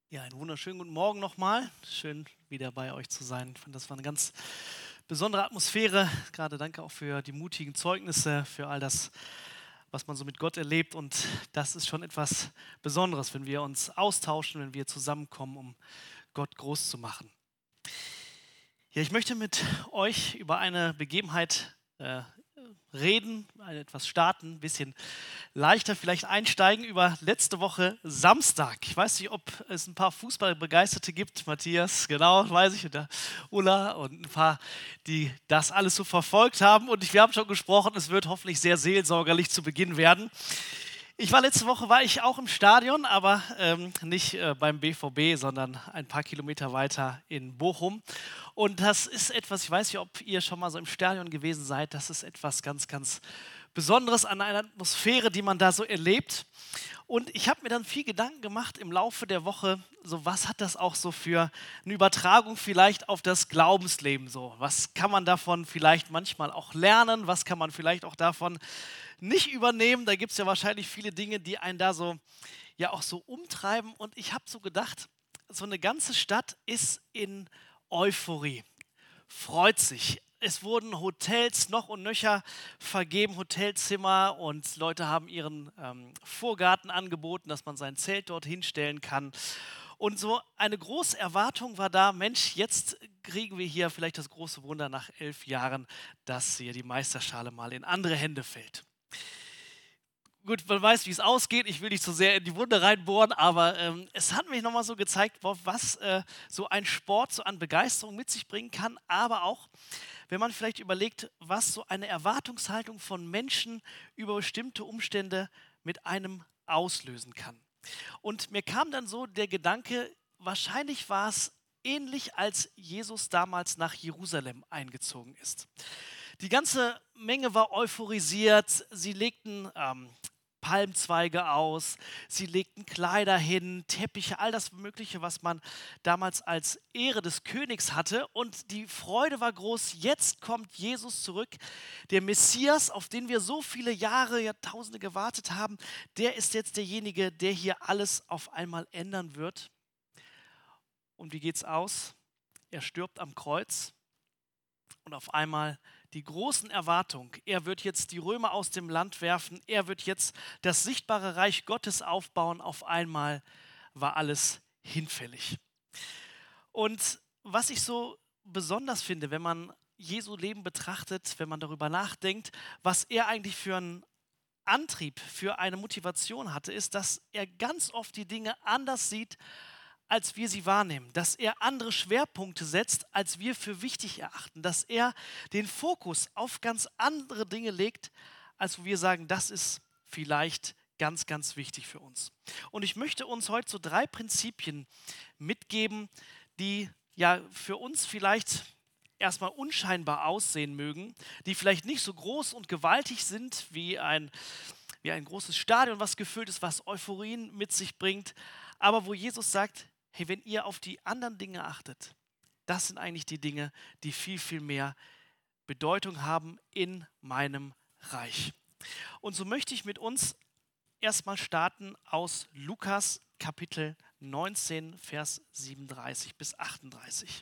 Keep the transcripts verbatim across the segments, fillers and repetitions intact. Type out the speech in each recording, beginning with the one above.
Ja, einen wunderschönen guten Morgen nochmal. Schön, wieder bei euch zu sein. Ich fand, das war eine ganz besondere Atmosphäre. Gerade danke auch für die mutigen Zeugnisse, für all das, was man so mit Gott erlebt. Und das ist schon etwas Besonderes, wenn wir uns austauschen, wenn wir zusammenkommen, um Gott groß zu machen. Ja, ich möchte mit euch über eine Begebenheit äh, reden, etwas starten, ein bisschen leichter vielleicht einsteigen über letzte Woche Samstag. Ich weiß nicht, ob es ein paar Fußballbegeisterte gibt, Matthias, genau, weiß ich, und der Ulla und ein paar, die das alles so verfolgt haben. Und ich, wir haben schon gesprochen, es wird hoffentlich sehr seelsorgerlich zu Beginn werden. Ich war letzte Woche, war ich auch im Stadion, aber ähm, nicht äh, beim B V B, sondern ein paar Kilometer weiter in Bochum. Und das ist etwas, ich weiß nicht, ob ihr schon mal so im Stadion gewesen seid, das ist etwas ganz, ganz Besonderes an einer Atmosphäre, die man da so erlebt. Und ich habe mir dann viel Gedanken gemacht im Laufe der Woche, so was hat das auch so für eine Übertragung vielleicht auf das Glaubensleben so? Was kann man davon vielleicht manchmal auch lernen? Was kann man vielleicht auch davon nicht übernehmen? Da gibt es ja wahrscheinlich viele Dinge, die einen da so ja auch so umtreiben. Und ich habe so gedacht, so eine ganze Stadt ist in Euphorie, freut sich. Es wurden Hotels noch und nöcher vergeben, Hotelzimmer, und Leute haben ihren ähm, Vorgarten angeboten, dass man sein Zelt dort hinstellen kann. Und so eine große Erwartung war da, Mensch, jetzt kriegen wir hier vielleicht das große Wunder nach elf Jahren, dass hier die Meisterschale mal in andere Hände fällt. Gut, man weiß, wie es ausgeht. Ich will nicht so sehr in die Wunde reinbohren, aber ähm, es hat mich nochmal so gezeigt, boah, was äh, so ein Sport so an Begeisterung mit sich bringen kann, aber auch, wenn man vielleicht überlegt, was so eine Erwartungshaltung von Menschen über bestimmte Umstände mit einem auslösen kann. Und mir kam dann so der Gedanke, wahrscheinlich war es ähnlich, als Jesus damals nach Jerusalem eingezogen ist. Die ganze Menge war euphorisiert. Sie legten ähm, Palmzweige aus, sie legten Kleider hin, Teppiche, all das Mögliche, was man damals als Ehre des Königs hatte. Und die Freude war groß. Jetzt kommt Jesus zurück, der Messias, auf den wir so viele Jahre, Jahrtausende gewartet haben. Der ist jetzt derjenige, der hier alles auf einmal ändern wird. Und wie geht's aus? Er stirbt am Kreuz. Und auf einmal die großen Erwartungen, er wird jetzt die Römer aus dem Land werfen, er wird jetzt das sichtbare Reich Gottes aufbauen, auf einmal war alles hinfällig. Und was ich so besonders finde, wenn man Jesu Leben betrachtet, wenn man darüber nachdenkt, was er eigentlich für einen Antrieb, für eine Motivation hatte, ist, dass er ganz oft die Dinge anders sieht, als wir sie wahrnehmen, dass er andere Schwerpunkte setzt, als wir für wichtig erachten, dass er den Fokus auf ganz andere Dinge legt, als wo wir sagen, das ist vielleicht ganz, ganz wichtig für uns. Und ich möchte uns heute so drei Prinzipien mitgeben, die ja für uns vielleicht erstmal unscheinbar aussehen mögen, die vielleicht nicht so groß und gewaltig sind wie ein, wie ein großes Stadion, was gefüllt ist, was Euphorien mit sich bringt, aber wo Jesus sagt, hey, wenn ihr auf die anderen Dinge achtet, das sind eigentlich die Dinge, die viel, viel mehr Bedeutung haben in meinem Reich. Und so möchte ich mit uns erstmal starten aus Lukas Kapitel neunzehn, Vers siebenunddreißig bis achtunddreißig.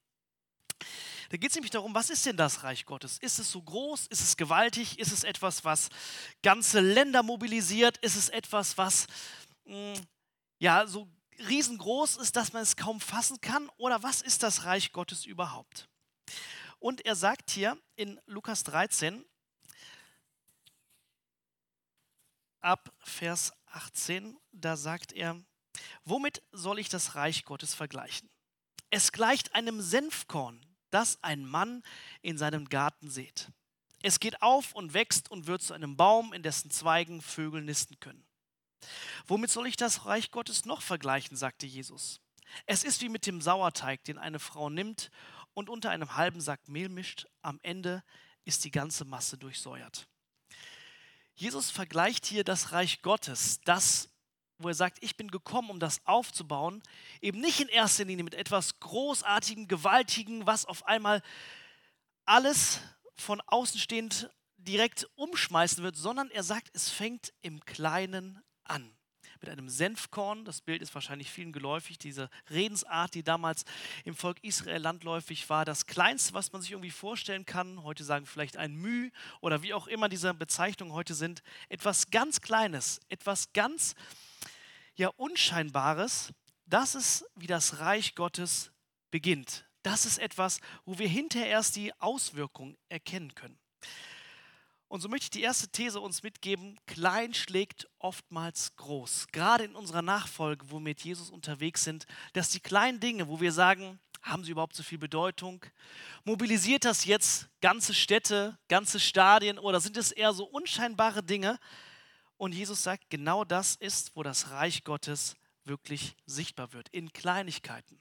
Da geht es nämlich darum, was ist denn das Reich Gottes? Ist es so groß? Ist es gewaltig? Ist es etwas, was ganze Länder mobilisiert? Ist es etwas, was mh, ja so riesengroß ist, dass man es kaum fassen kann? Oder was ist das Reich Gottes überhaupt? Und er sagt hier in Lukas dreizehn, ab Vers achtzehn, da sagt er, womit soll ich das Reich Gottes vergleichen? Es gleicht einem Senfkorn, das ein Mann in seinem Garten sät. Es geht auf und wächst und wird zu einem Baum, in dessen Zweigen Vögel nisten können. Womit soll ich das Reich Gottes noch vergleichen, sagte Jesus. Es ist wie mit dem Sauerteig, den eine Frau nimmt und unter einem halben Sack Mehl mischt. Am Ende ist die ganze Masse durchsäuert. Jesus vergleicht hier das Reich Gottes, das, wo er sagt, ich bin gekommen, um das aufzubauen, eben nicht in erster Linie mit etwas Großartigem, Gewaltigem, was auf einmal alles von außen stehend direkt umschmeißen wird, sondern er sagt, es fängt im Kleinen an. mit einem Senfkorn. Das Bild ist wahrscheinlich vielen geläufig, diese Redensart, die damals im Volk Israel landläufig war. Das Kleinste, was man sich irgendwie vorstellen kann, heute sagen wir vielleicht ein Müh oder wie auch immer diese Bezeichnungen heute sind, etwas ganz Kleines, etwas ganz ja, Unscheinbares. Das ist, wie das Reich Gottes beginnt. Das ist etwas, wo wir hinterher erst die Auswirkungen erkennen können. Und so möchte ich die erste These uns mitgeben: Klein schlägt oftmals groß. Gerade in unserer Nachfolge, wo wir mit Jesus unterwegs sind, dass die kleinen Dinge, wo wir sagen, haben sie überhaupt so viel Bedeutung? Mobilisiert das jetzt ganze Städte, ganze Stadien oder sind es eher so unscheinbare Dinge? Und Jesus sagt, genau das ist, wo das Reich Gottes wirklich sichtbar wird, in Kleinigkeiten.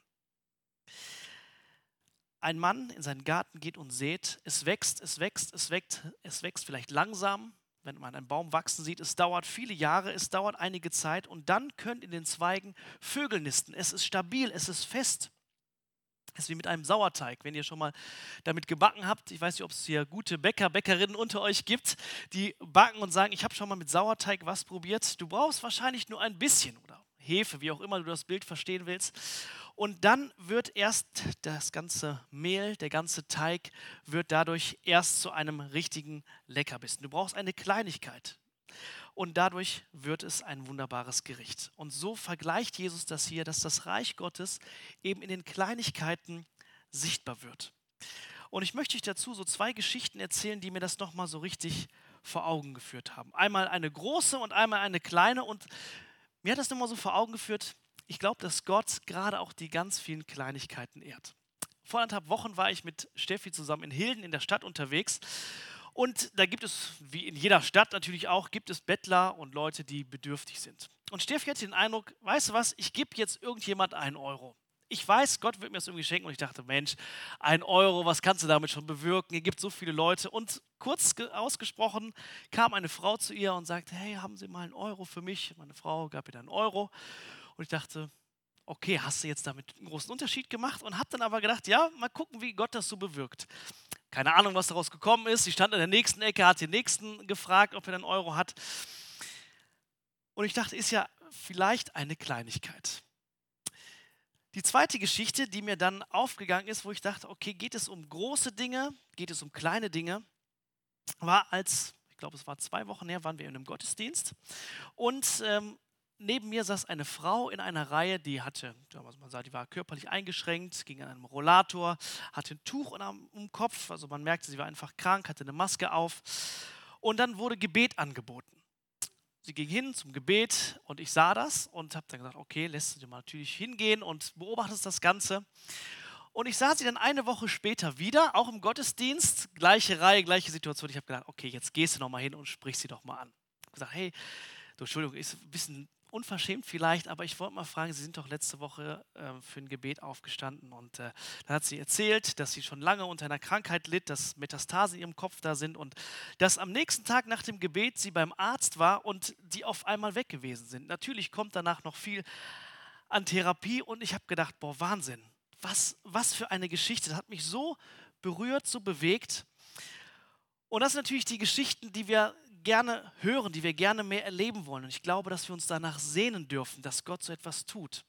Ein Mann in seinen Garten geht und sät, es wächst, es wächst, es wächst, es wächst vielleicht langsam, wenn man einen Baum wachsen sieht, es dauert viele Jahre, es dauert einige Zeit und dann können in den Zweigen Vögel nisten. Es ist stabil, es ist fest. Es ist wie mit einem Sauerteig, wenn ihr schon mal damit gebacken habt. Ich weiß nicht, ob es hier gute Bäcker, Bäckerinnen unter euch gibt, die backen und sagen, ich habe schon mal mit Sauerteig was probiert. Du brauchst wahrscheinlich nur ein bisschen oder Hefe, wie auch immer du das Bild verstehen willst. Und dann wird erst das ganze Mehl, der ganze Teig, wird dadurch erst zu einem richtigen Leckerbissen. Du brauchst eine Kleinigkeit. Und dadurch wird es ein wunderbares Gericht. Und so vergleicht Jesus das hier, dass das Reich Gottes eben in den Kleinigkeiten sichtbar wird. Und ich möchte euch dazu so zwei Geschichten erzählen, die mir das nochmal so richtig vor Augen geführt haben. Einmal eine große und einmal eine kleine. Und mir hat das nochmal so vor Augen geführt, ich glaube, dass Gott gerade auch die ganz vielen Kleinigkeiten ehrt. Vor anderthalb Wochen war ich mit Steffi zusammen in Hilden in der Stadt unterwegs. Und da gibt es, wie in jeder Stadt natürlich auch, gibt es Bettler und Leute, die bedürftig sind. Und Steffi hatte den Eindruck, weißt du was, ich gebe jetzt irgendjemand einen Euro. Ich weiß, Gott wird mir das irgendwie schenken und ich dachte, Mensch, ein Euro, was kannst du damit schon bewirken? Hier gibt es so viele Leute. Und kurz ausgesprochen kam eine Frau zu ihr und sagte, hey, haben Sie mal einen Euro für mich? Meine Frau gab ihr dann einen Euro und ich dachte, okay, hast du jetzt damit einen großen Unterschied gemacht? Und habe dann aber gedacht, ja, mal gucken, wie Gott das so bewirkt. Keine Ahnung, was daraus gekommen ist. Sie stand in der nächsten Ecke, hat den Nächsten gefragt, ob er einen Euro hat. Und ich dachte, ist ja vielleicht eine Kleinigkeit. Die zweite Geschichte, die mir dann aufgegangen ist, wo ich dachte, okay, geht es um große Dinge, geht es um kleine Dinge, war als, ich glaube, es war zwei Wochen her, waren wir in einem Gottesdienst und ähm, neben mir saß eine Frau in einer Reihe, die hatte, man sagt, die war körperlich eingeschränkt, ging an einem Rollator, hatte ein Tuch um den Kopf, also man merkte, sie war einfach krank, hatte eine Maske auf und dann wurde Gebet angeboten. Sie ging hin zum Gebet und ich sah das und habe dann gesagt, okay, lässt du dir mal natürlich hingehen und beobachtest das Ganze. Und ich sah sie dann eine Woche später wieder, auch im Gottesdienst, gleiche Reihe, gleiche Situation. Ich habe gedacht, okay, jetzt gehst du nochmal hin und sprichst sie doch mal an. Ich habe gesagt, hey, du, Entschuldigung, ist ein bisschen unverschämt vielleicht, aber ich wollte mal fragen, Sie sind doch letzte Woche äh, für ein Gebet aufgestanden und äh, dann hat sie erzählt, dass sie schon lange unter einer Krankheit litt, dass Metastasen in ihrem Kopf da sind und dass am nächsten Tag nach dem Gebet sie beim Arzt war und die auf einmal weg gewesen sind. Natürlich kommt danach noch viel an Therapie und ich habe gedacht, boah, Wahnsinn, was, was für eine Geschichte, das hat mich so berührt, so bewegt. Und das sind natürlich die Geschichten, die wir gerne hören, die wir gerne mehr erleben wollen. Und ich glaube, dass wir uns danach sehnen dürfen, dass Gott so etwas tut.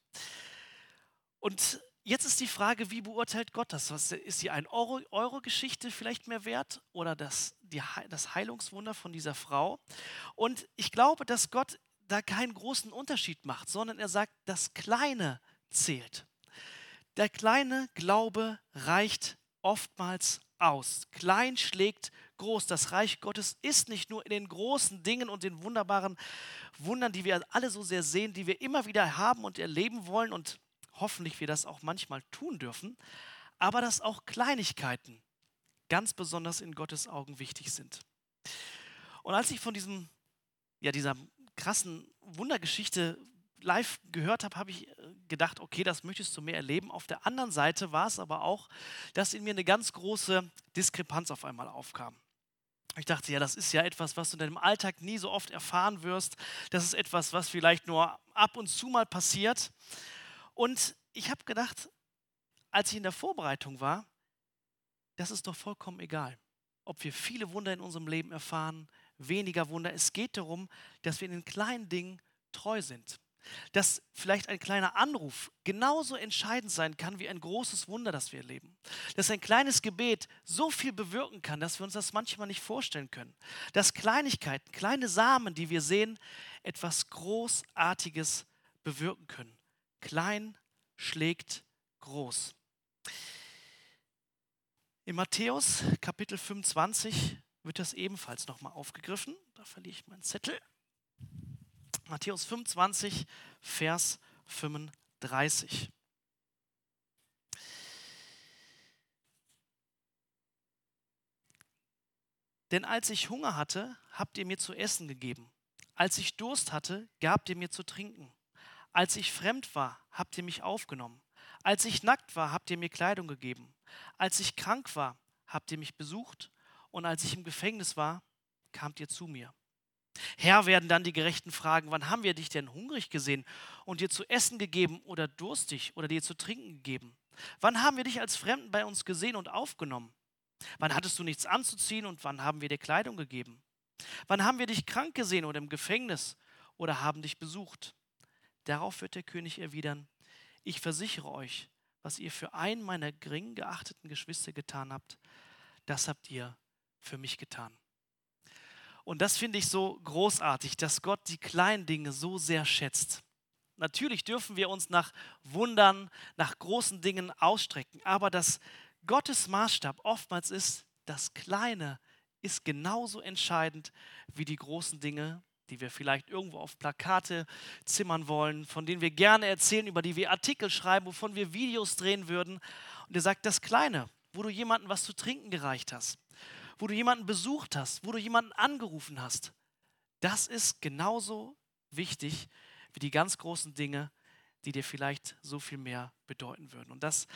Und jetzt ist die Frage, wie beurteilt Gott das? Was, ist sie ein Euro, Euro-Geschichte vielleicht mehr wert oder das, die, das Heilungswunder von dieser Frau? Und ich glaube, dass Gott da keinen großen Unterschied macht, sondern er sagt, das Kleine zählt. Der kleine Glaube reicht oftmals aus. Klein schlägt groß. Das Reich Gottes ist nicht nur in den großen Dingen und den wunderbaren Wundern, die wir alle so sehr sehen, die wir immer wieder haben und erleben wollen und hoffentlich wir das auch manchmal tun dürfen, aber dass auch Kleinigkeiten ganz besonders in Gottes Augen wichtig sind. Und als ich von diesem, ja, dieser krassen Wundergeschichte live gehört habe, habe ich gedacht, okay, das möchtest du mehr erleben. Auf der anderen Seite war es aber auch, dass in mir eine ganz große Diskrepanz auf einmal aufkam. Ich dachte, ja, das ist ja etwas, was du in deinem Alltag nie so oft erfahren wirst. Das ist etwas, was vielleicht nur ab und zu mal passiert. Und ich habe gedacht, als ich in der Vorbereitung war, das ist doch vollkommen egal, ob wir viele Wunder in unserem Leben erfahren, weniger Wunder. Es geht darum, dass wir in den kleinen Dingen treu sind. dass vielleicht ein kleiner Anruf genauso entscheidend sein kann wie ein großes Wunder, das wir erleben. Dass ein kleines Gebet so viel bewirken kann, dass wir uns das manchmal nicht vorstellen können. Dass Kleinigkeiten, kleine Samen, die wir sehen, etwas Großartiges bewirken können. Klein schlägt groß. In Matthäus Kapitel fünfundzwanzig wird das ebenfalls nochmal aufgegriffen. Da verliere ich meinen Zettel. Matthäus fünfundzwanzig, Vers fünfunddreißig. Denn als ich Hunger hatte, habt ihr mir zu essen gegeben. Als ich Durst hatte, gabt ihr mir zu trinken. Als ich fremd war, habt ihr mich aufgenommen. Als ich nackt war, habt ihr mir Kleidung gegeben. Als ich krank war, habt ihr mich besucht. Und als ich im Gefängnis war, kamt ihr zu mir. Herr, werden dann die Gerechten fragen, wann haben wir dich denn hungrig gesehen und dir zu essen gegeben oder durstig oder dir zu trinken gegeben? Wann haben wir dich als Fremden bei uns gesehen und aufgenommen? Wann hattest du nichts anzuziehen und wann haben wir dir Kleidung gegeben? Wann haben wir dich krank gesehen oder im Gefängnis oder haben dich besucht? Darauf wird der König erwidern, ich versichere euch, was ihr für einen meiner gering geachteten Geschwister getan habt, das habt ihr für mich getan. Und das finde ich so großartig, dass Gott die kleinen Dinge so sehr schätzt. Natürlich dürfen wir uns nach Wundern, nach großen Dingen ausstrecken, aber dass Gottes Maßstab oftmals ist, das Kleine ist genauso entscheidend wie die großen Dinge, die wir vielleicht irgendwo auf Plakate zimmern wollen, von denen wir gerne erzählen, über die wir Artikel schreiben, wovon wir Videos drehen würden. Und er sagt, das Kleine, wo du jemandem was zu trinken gereicht hast, wo du jemanden besucht hast, wo du jemanden angerufen hast, das ist genauso wichtig wie die ganz großen Dinge, die dir vielleicht so viel mehr bedeuten würden. Und das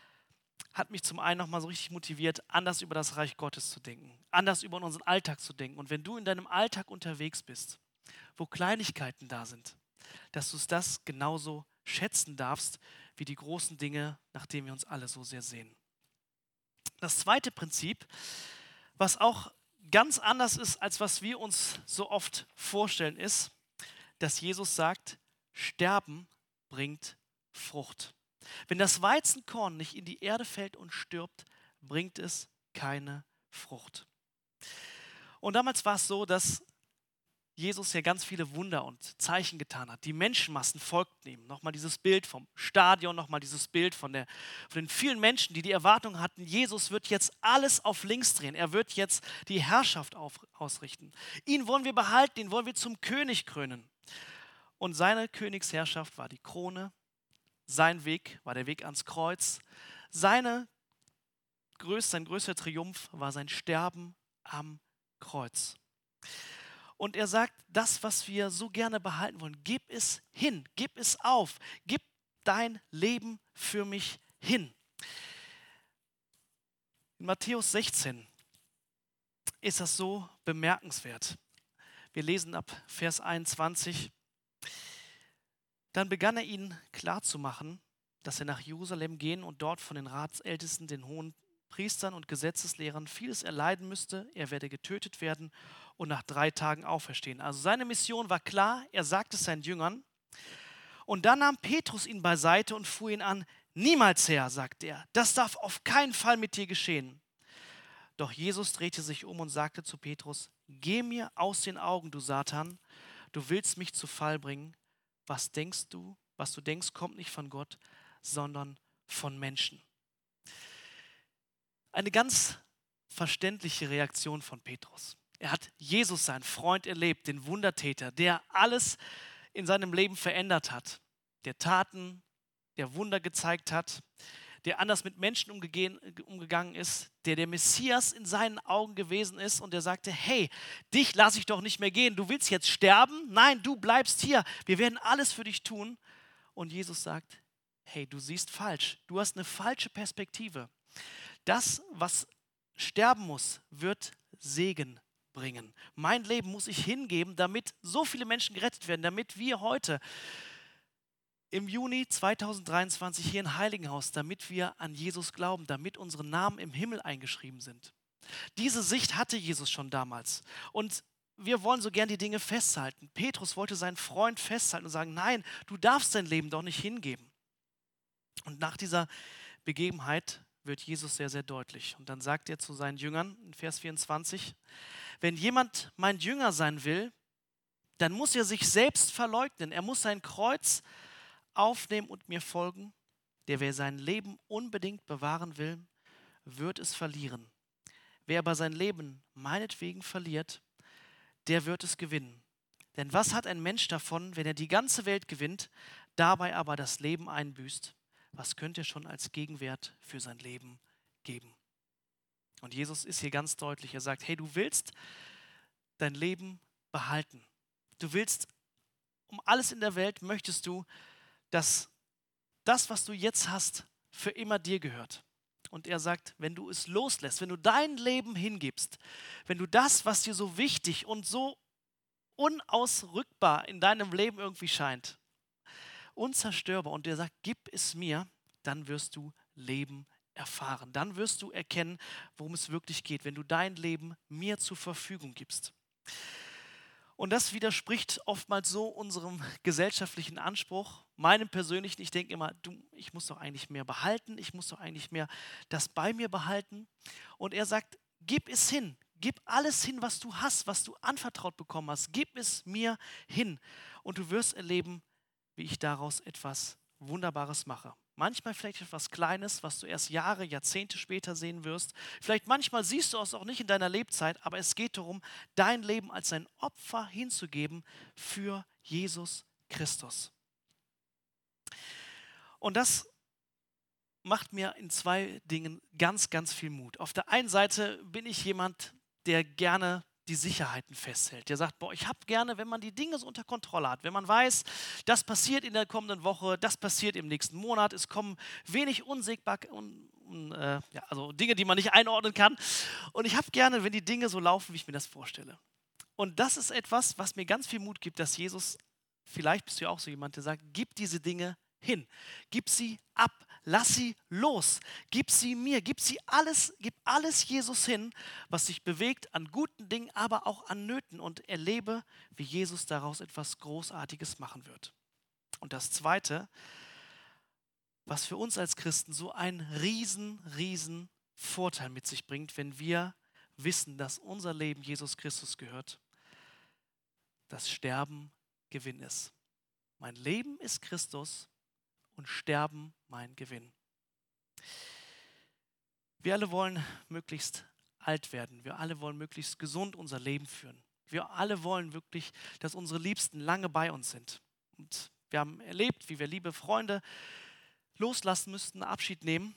hat mich zum einen nochmal so richtig motiviert, anders über das Reich Gottes zu denken, anders über unseren Alltag zu denken. Und wenn du in deinem Alltag unterwegs bist, wo Kleinigkeiten da sind, dass du das genauso schätzen darfst, wie die großen Dinge, nach denen wir uns alle so sehr sehen. Das zweite Prinzip, was auch ganz anders ist, als was wir uns so oft vorstellen, ist, dass Jesus sagt, Sterben bringt Frucht. Wenn das Weizenkorn nicht in die Erde fällt und stirbt, bringt es keine Frucht. Und damals war es so, dass Jesus ja ganz viele Wunder und Zeichen getan hat. Die Menschenmassen folgten ihm. Nochmal dieses Bild vom Stadion, nochmal dieses Bild von, der, von den vielen Menschen, die die Erwartung hatten, Jesus wird jetzt alles auf links drehen. Er wird jetzt die Herrschaft auf, ausrichten. Ihn wollen wir behalten, ihn wollen wir zum König krönen. Und seine Königsherrschaft war die Krone. Sein Weg war der Weg ans Kreuz. Seine größ, sein größter Triumph war sein Sterben am Kreuz. Und er sagt, das, was wir so gerne behalten wollen, gib es hin, gib es auf, gib dein Leben für mich hin. In Matthäus sechzehn ist das so bemerkenswert. Wir lesen ab Vers einundzwanzig. Dann begann er ihnen klarzumachen, dass er nach Jerusalem gehen und dort von den Ratsältesten, den hohen Priestern und Gesetzeslehrern vieles erleiden müsste. Er werde getötet werden und nach drei Tagen auferstehen. Also seine Mission war klar, er sagte es seinen Jüngern. Und dann nahm Petrus ihn beiseite und fuhr ihn an. Niemals, Herr, sagte er, das darf auf keinen Fall mit dir geschehen. Doch Jesus drehte sich um und sagte zu Petrus, geh mir aus den Augen, du Satan, du willst mich zu Fall bringen. Was denkst du, was du denkst, kommt nicht von Gott, sondern von Menschen. Eine ganz verständliche Reaktion von Petrus. Er hat Jesus, seinen Freund, erlebt, den Wundertäter, der alles in seinem Leben verändert hat, der Taten, der Wunder gezeigt hat, der anders mit Menschen umgegeben, umgegangen ist, der der Messias in seinen Augen gewesen ist und der sagte, hey, dich lasse ich doch nicht mehr gehen, du willst jetzt sterben? Nein, du bleibst hier, wir werden alles für dich tun. Und Jesus sagt, hey, du siehst falsch, du hast eine falsche Perspektive. Das, was sterben muss, wird Segen bringen. Mein Leben muss ich hingeben, damit so viele Menschen gerettet werden, damit wir heute im Juni zweitausenddreiundzwanzig hier in Heiligenhaus, damit wir an Jesus glauben, damit unsere Namen im Himmel eingeschrieben sind. Diese Sicht hatte Jesus schon damals. Und wir wollen so gern die Dinge festhalten. Petrus wollte seinen Freund festhalten und sagen, nein, du darfst dein Leben doch nicht hingeben. Und nach dieser Begebenheit wird Jesus sehr, sehr deutlich. Und dann sagt er zu seinen Jüngern in Vers vierundzwanzig, wenn jemand mein Jünger sein will, dann muss er sich selbst verleugnen. Er muss sein Kreuz aufnehmen und mir folgen. Der, wer sein Leben unbedingt bewahren will, wird es verlieren. Wer aber sein Leben meinetwegen verliert, der wird es gewinnen. Denn was hat ein Mensch davon, wenn er die ganze Welt gewinnt, dabei aber das Leben einbüßt? Was könnte er schon als Gegenwert für sein Leben geben? Und Jesus ist hier ganz deutlich. Er sagt, hey, du willst dein Leben behalten. Du willst, um alles in der Welt möchtest du, dass das, was du jetzt hast, für immer dir gehört. Und er sagt, wenn du es loslässt, wenn du dein Leben hingibst, wenn du das, was dir so wichtig und so unausrückbar in deinem Leben irgendwie scheint, unzerstörbar, und er sagt, gib es mir, dann wirst du Leben erfahren. Dann wirst du erkennen, worum es wirklich geht, wenn du dein Leben mir zur Verfügung gibst. Und das widerspricht oftmals so unserem gesellschaftlichen Anspruch, meinem persönlichen. Ich denke immer, du, ich muss doch eigentlich mehr behalten, ich muss doch eigentlich mehr das bei mir behalten. Und er sagt, gib es hin, gib alles hin, was du hast, was du anvertraut bekommen hast, gib es mir hin. Und du wirst erleben, wie ich daraus etwas Wunderbares mache. Manchmal vielleicht etwas Kleines, was du erst Jahre, Jahrzehnte später sehen wirst. Vielleicht manchmal siehst du es auch nicht in deiner Lebzeit, aber es geht darum, dein Leben als ein Opfer hinzugeben für Jesus Christus. Und das macht mir in zwei Dingen ganz, ganz viel Mut. Auf der einen Seite bin ich jemand, der gerne die Sicherheiten festhält. Der sagt, boah, ich habe gerne, wenn man die Dinge so unter Kontrolle hat, wenn man weiß, das passiert in der kommenden Woche, das passiert im nächsten Monat, es kommen wenig unsägbar, un, un, äh, ja, also Dinge, die man nicht einordnen kann. Und ich habe gerne, wenn die Dinge so laufen, wie ich mir das vorstelle. Und das ist etwas, was mir ganz viel Mut gibt, dass Jesus, vielleicht bist du ja auch so jemand, der sagt, gib diese Dinge hin, gib sie ab, lass sie los, gib sie mir, gib sie alles, gib alles Jesus hin, was dich bewegt an guten Dingen, aber auch an Nöten, und erlebe, wie Jesus daraus etwas Großartiges machen wird. Und das Zweite, was für uns als Christen so einen riesen, riesen Vorteil mit sich bringt, wenn wir wissen, dass unser Leben Jesus Christus gehört, das Sterben Gewinn ist. Mein Leben ist Christus und Sterben mein Gewinn. Wir alle wollen möglichst alt werden. Wir alle wollen möglichst gesund unser Leben führen. Wir alle wollen wirklich, dass unsere Liebsten lange bei uns sind. Und wir haben erlebt, wie wir liebe Freunde loslassen müssten, Abschied nehmen.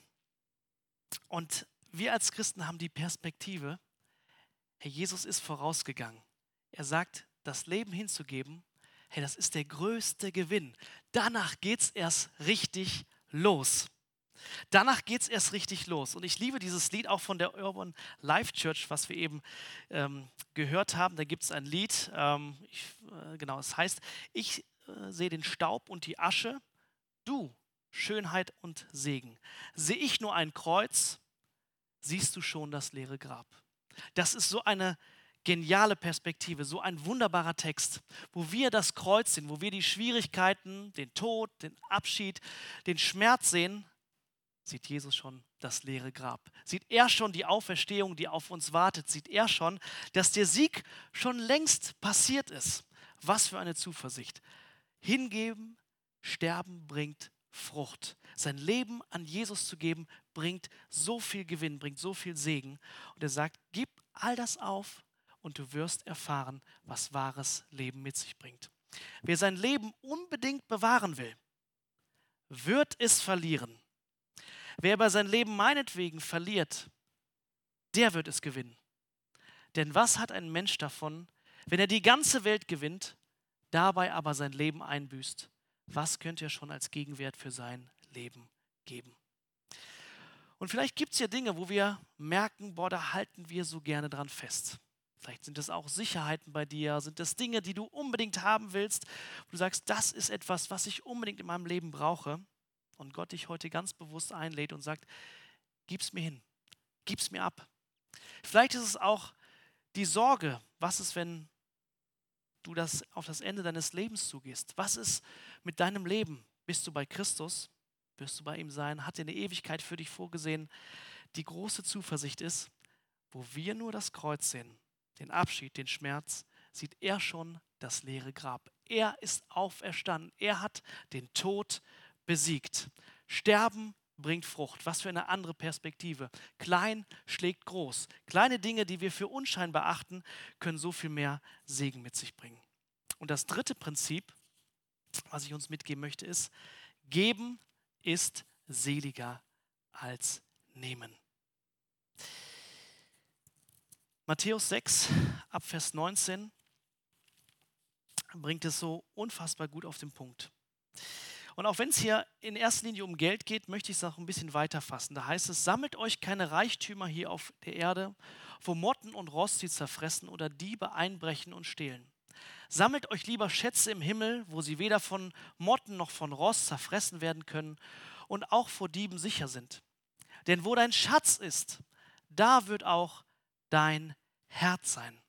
Und wir als Christen haben die Perspektive, Herr Jesus ist vorausgegangen. Er sagt, das Leben hinzugeben, hey, das ist der größte Gewinn. Danach geht es erst richtig los. Danach geht es erst richtig los. Und ich liebe dieses Lied auch von der Urban Life Church, was wir eben ähm, gehört haben. Da gibt es ein Lied, ähm, ich, äh, genau, es heißt, ich äh, sehe den Staub und die Asche, du, Schönheit und Segen. Sehe ich nur ein Kreuz, siehst du schon das leere Grab. Das ist so eine geniale Perspektive, so ein wunderbarer Text, wo wir das Kreuz sehen, wo wir die Schwierigkeiten, den Tod, den Abschied, den Schmerz sehen, sieht Jesus schon das leere Grab. Sieht er schon die Auferstehung, die auf uns wartet, sieht er schon, dass der Sieg schon längst passiert ist. Was für eine Zuversicht. Hingeben, sterben bringt Frucht. Sein Leben an Jesus zu geben, bringt so viel Gewinn, bringt so viel Segen. Und er sagt, gib all das auf, und du wirst erfahren, was wahres Leben mit sich bringt. Wer sein Leben unbedingt bewahren will, wird es verlieren. Wer aber sein Leben meinetwegen verliert, der wird es gewinnen. Denn was hat ein Mensch davon, wenn er die ganze Welt gewinnt, dabei aber sein Leben einbüßt? Was könnte er schon als Gegenwert für sein Leben geben? Und vielleicht gibt es ja Dinge, wo wir merken, boah, da halten wir so gerne dran fest. Vielleicht sind es auch Sicherheiten bei dir, sind es Dinge, die du unbedingt haben willst, wo du sagst, das ist etwas, was ich unbedingt in meinem Leben brauche. Und Gott dich heute ganz bewusst einlädt und sagt, gib's mir hin, gib's mir ab. Vielleicht ist es auch die Sorge, was ist, wenn du das auf das Ende deines Lebens zugehst. Was ist mit deinem Leben? Bist du bei Christus? Wirst du bei ihm sein? Hat er eine Ewigkeit für dich vorgesehen? Die große Zuversicht ist, wo wir nur das Kreuz sehen, den Abschied, den Schmerz, sieht er schon das leere Grab. Er ist auferstanden. Er hat den Tod besiegt. Sterben bringt Frucht. Was für eine andere Perspektive. Klein schlägt groß. Kleine Dinge, die wir für unscheinbar achten, können so viel mehr Segen mit sich bringen. Und das dritte Prinzip, was ich uns mitgeben möchte, ist, geben ist seliger als nehmen. Matthäus sechs, ab Vers neunzehn, bringt es so unfassbar gut auf den Punkt. Und auch wenn es hier in erster Linie um Geld geht, möchte ich es auch ein bisschen weiter fassen. Da heißt es, sammelt euch keine Reichtümer hier auf der Erde, wo Motten und Rost sie zerfressen oder Diebe einbrechen und stehlen. Sammelt euch lieber Schätze im Himmel, wo sie weder von Motten noch von Rost zerfressen werden können und auch vor Dieben sicher sind. Denn wo dein Schatz ist, da wird auch dein Herz sein.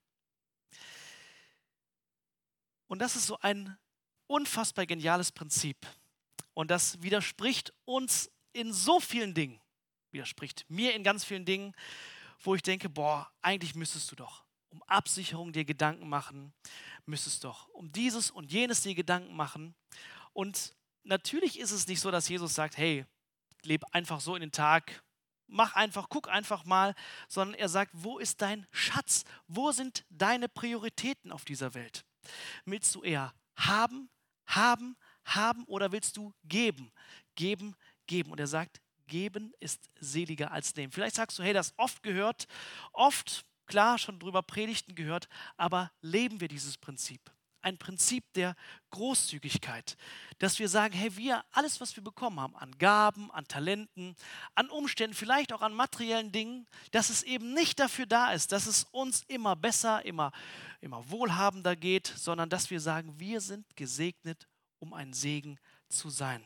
Und das ist so ein unfassbar geniales Prinzip. Und das widerspricht uns in so vielen Dingen. Widerspricht mir in ganz vielen Dingen, wo ich denke, boah, eigentlich müsstest du doch um Absicherung dir Gedanken machen, müsstest doch um dieses und jenes dir Gedanken machen. Und natürlich ist es nicht so, dass Jesus sagt, hey, leb einfach so in den Tag, mach einfach, guck einfach mal, sondern er sagt, wo ist dein Schatz? Wo sind deine Prioritäten auf dieser Welt? Willst du eher haben, haben, haben oder willst du geben? Geben, geben. Und er sagt, geben ist seliger als nehmen. Vielleicht sagst du, hey, das oft gehört, oft, klar, schon drüber Predigten gehört, aber leben wir dieses Prinzip? Ein Prinzip der Großzügigkeit, dass wir sagen, hey, wir, alles, was wir bekommen haben, an Gaben, an Talenten, an Umständen, vielleicht auch an materiellen Dingen, dass es eben nicht dafür da ist, dass es uns immer besser, immer, immer wohlhabender geht, sondern dass wir sagen, wir sind gesegnet, um ein Segen zu sein.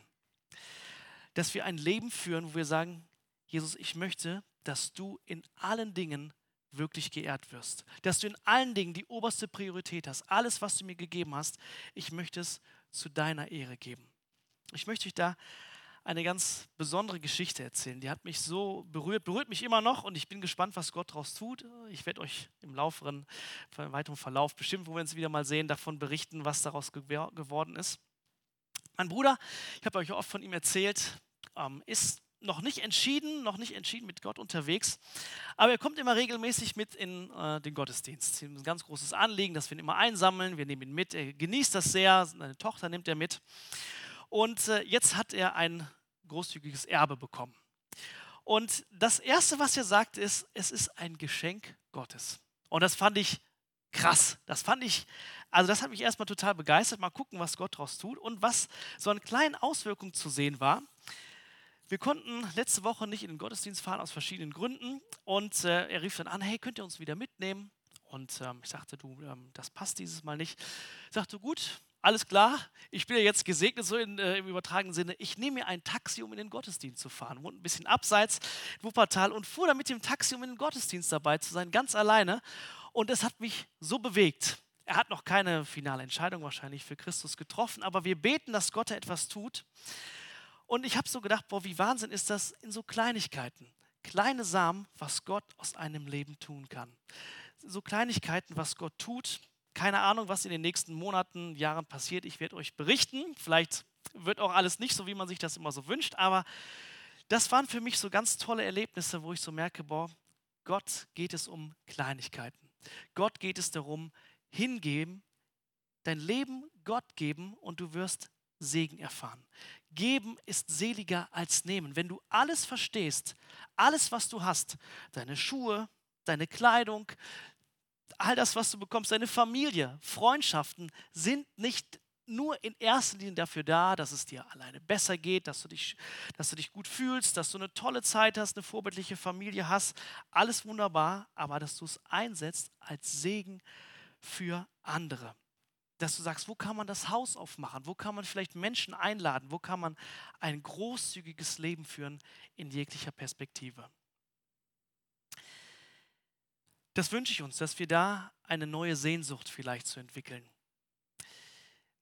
Dass wir ein Leben führen, wo wir sagen, Jesus, ich möchte, dass du in allen Dingen wirklich geehrt wirst. Dass du in allen Dingen die oberste Priorität hast. Alles, was du mir gegeben hast, ich möchte es zu deiner Ehre geben. Ich möchte euch da eine ganz besondere Geschichte erzählen. Die hat mich so berührt, berührt mich immer noch und ich bin gespannt, was Gott daraus tut. Ich werde euch im lauferen, im weiteren Verlauf bestimmt, wo wir uns wieder mal sehen, davon berichten, was daraus gew- geworden ist. Mein Bruder, ich habe euch oft von ihm erzählt, ähm, ist noch nicht entschieden, noch nicht entschieden mit Gott unterwegs, aber er kommt immer regelmäßig mit in äh, den Gottesdienst. Das ist ein ganz großes Anliegen, dass wir ihn immer einsammeln, wir nehmen ihn mit, er genießt das sehr, seine Tochter nimmt er mit und äh, jetzt hat er ein großzügiges Erbe bekommen. Und das Erste, was er sagt, ist, es ist ein Geschenk Gottes. Und das fand ich krass, das fand ich, also das hat mich erstmal total begeistert, mal gucken, was Gott daraus tut und was so an kleinen Auswirkungen zu sehen war. Wir konnten letzte Woche nicht in den Gottesdienst fahren, aus verschiedenen Gründen. Und äh, er rief dann an, hey, könnt ihr uns wieder mitnehmen? Und ähm, ich sagte, du, ähm, das passt dieses Mal nicht. Ich sagte, gut, alles klar, ich bin ja jetzt gesegnet, so in, äh, im übertragenen Sinne. Ich nehme mir ein Taxi, um in den Gottesdienst zu fahren. Wohnt ein bisschen abseits in Wuppertal und fuhr dann mit dem Taxi, um in den Gottesdienst dabei zu sein, ganz alleine. Und es hat mich so bewegt. Er hat noch keine finale Entscheidung wahrscheinlich für Christus getroffen, aber wir beten, dass Gott da etwas tut. Und ich habe so gedacht, boah, wie Wahnsinn ist das in so Kleinigkeiten. Kleine Samen, was Gott aus einem Leben tun kann. So Kleinigkeiten, was Gott tut. Keine Ahnung, was in den nächsten Monaten, Jahren passiert. Ich werde euch berichten. Vielleicht wird auch alles nicht so, wie man sich das immer so wünscht. Aber das waren für mich so ganz tolle Erlebnisse, wo ich so merke, boah, Gott geht es um Kleinigkeiten. Gott geht es darum, hingeben, dein Leben Gott geben und du wirst Segen erfahren. Geben ist seliger als nehmen. Wenn du alles verstehst, alles, was du hast, deine Schuhe, deine Kleidung, all das, was du bekommst, deine Familie, Freundschaften, sind nicht nur in erster Linie dafür da, dass es dir alleine besser geht, dass du dich, dass du dich gut fühlst, dass du eine tolle Zeit hast, eine vorbildliche Familie hast. Alles wunderbar, aber dass du es einsetzt als Segen für andere. Dass du sagst, wo kann man das Haus aufmachen? Wo kann man vielleicht Menschen einladen? Wo kann man ein großzügiges Leben führen in jeglicher Perspektive? Das wünsche ich uns, dass wir da eine neue Sehnsucht vielleicht zu entwickeln.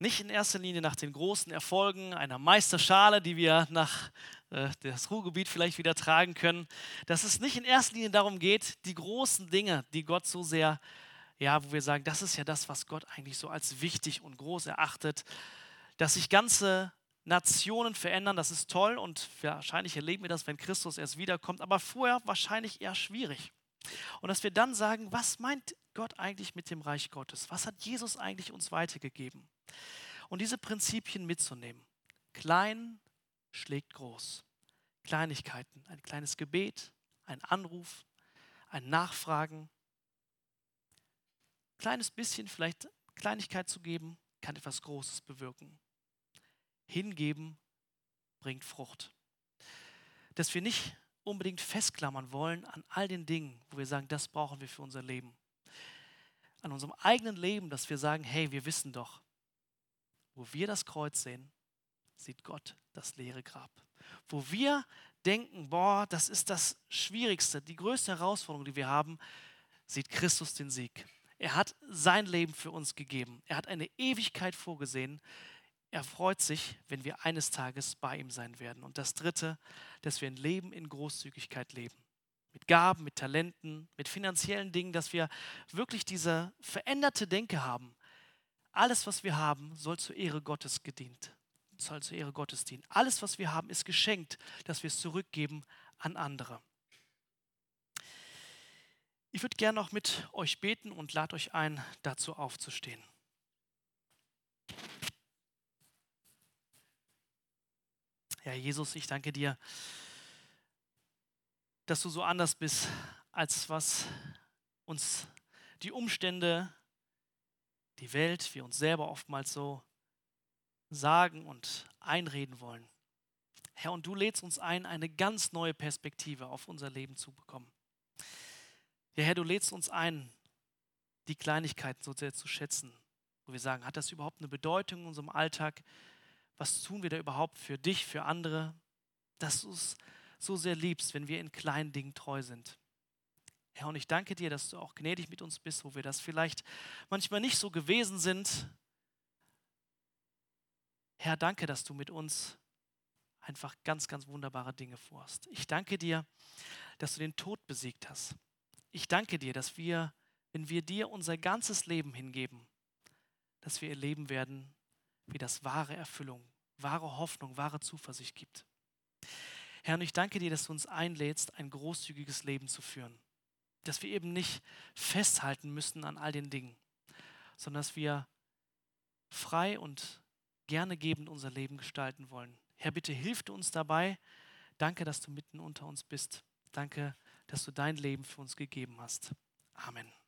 Nicht in erster Linie nach den großen Erfolgen einer Meisterschale, die wir nach äh, das Ruhrgebiet vielleicht wieder tragen können. Dass es nicht in erster Linie darum geht, die großen Dinge, die Gott so sehr, ja, wo wir sagen, das ist ja das, was Gott eigentlich so als wichtig und groß erachtet, dass sich ganze Nationen verändern, das ist toll und wahrscheinlich erleben wir das, wenn Christus erst wiederkommt, aber vorher wahrscheinlich eher schwierig. Und dass wir dann sagen, was meint Gott eigentlich mit dem Reich Gottes? Was hat Jesus eigentlich uns weitergegeben? Und diese Prinzipien mitzunehmen. Klein schlägt groß. Kleinigkeiten, ein kleines Gebet, ein Anruf, ein Nachfragen. Kleines bisschen, vielleicht Kleinigkeit zu geben, kann etwas Großes bewirken. Hingeben bringt Frucht. Dass wir nicht unbedingt festklammern wollen an all den Dingen, wo wir sagen, das brauchen wir für unser Leben. An unserem eigenen Leben, dass wir sagen, hey, wir wissen doch, wo wir das Kreuz sehen, sieht Gott das leere Grab. Wo wir denken, boah, das ist das Schwierigste, die größte Herausforderung, die wir haben, sieht Christus den Sieg. Er hat sein Leben für uns gegeben. Er hat eine Ewigkeit vorgesehen. Er freut sich, wenn wir eines Tages bei ihm sein werden. Und das Dritte, dass wir ein Leben in Großzügigkeit leben. Mit Gaben, mit Talenten, mit finanziellen Dingen, dass wir wirklich diese veränderte Denke haben. Alles, was wir haben, soll zur Ehre Gottes gedient. Soll zur Ehre Gottes dienen. Alles, was wir haben, ist geschenkt, dass wir es zurückgeben an andere. Ich würde gerne noch mit euch beten und lade euch ein, dazu aufzustehen. Ja, Jesus, ich danke dir, dass du so anders bist, als was uns die Umstände, die Welt, wir uns selber oftmals so sagen und einreden wollen. Herr, und du lädst uns ein, eine ganz neue Perspektive auf unser Leben zu bekommen. Ja, Herr, du lädst uns ein, die Kleinigkeiten so sehr zu schätzen, wo wir sagen, hat das überhaupt eine Bedeutung in unserem Alltag? Was tun wir da überhaupt für dich, für andere? Dass du es so sehr liebst, wenn wir in kleinen Dingen treu sind. Herr, und ich danke dir, dass du auch gnädig mit uns bist, wo wir das vielleicht manchmal nicht so gewesen sind. Herr, danke, dass du mit uns einfach ganz, ganz wunderbare Dinge vorhast. Ich danke dir, dass du den Tod besiegt hast. Ich danke dir, dass wir, wenn wir dir unser ganzes Leben hingeben, dass wir erleben werden, wie das wahre Erfüllung, wahre Hoffnung, wahre Zuversicht gibt. Herr, und ich danke dir, dass du uns einlädst, ein großzügiges Leben zu führen. Dass wir eben nicht festhalten müssen an all den Dingen, sondern dass wir frei und gerne gebend unser Leben gestalten wollen. Herr, bitte hilf du uns dabei. Danke, dass du mitten unter uns bist. Danke, dass du dein Leben für uns gegeben hast. Amen.